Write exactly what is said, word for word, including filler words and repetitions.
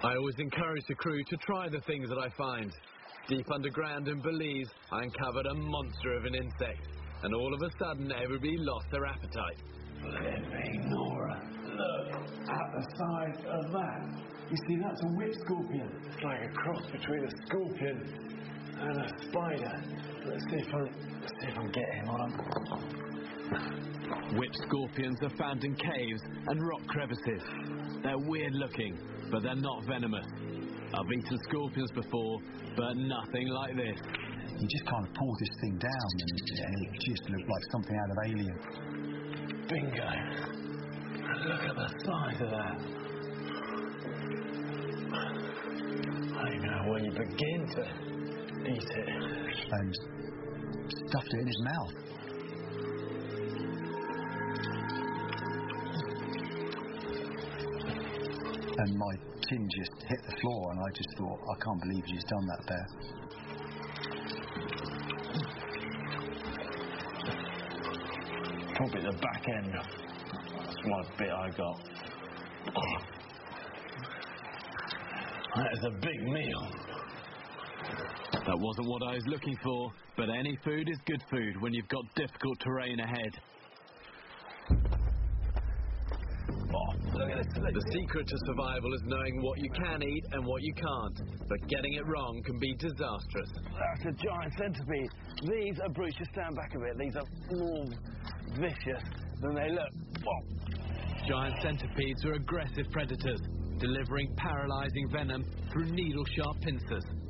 I always encourage the crew to try the things that I find. Deep underground in Belize, I uncovered a monster of an insect, and all of a sudden everybody lost their appetite. Flipping Nora, look at the size of that. You see, that's a whip scorpion. It's like a cross between a scorpion and a spider. Let's see if I, let's see if I can get him on. Whip scorpions are found in caves and rock crevices. They're weird looking, but they're not venomous. I've eaten scorpions before, but nothing like this. You just kind of pulled this thing down and, and it just looked like something out of Alien. Bingo. Look at the size of that. I don't know where you begin to eat it. And stuffed it in his mouth. And my chin just hit the floor and I just thought, I can't believe she's done that there. Probably the back end. That's one bit I got. That is a big meal. That wasn't what I was looking for, but any food is good food when you've got difficult terrain ahead. The secret to survival is knowing what you can eat and what you can't, but getting it wrong can be disastrous. That's a giant centipede. These are, Bruce, just stand back a bit. These are more vicious than they look. Oh. Giant centipedes are aggressive predators, delivering paralysing venom through needle-sharp pincers.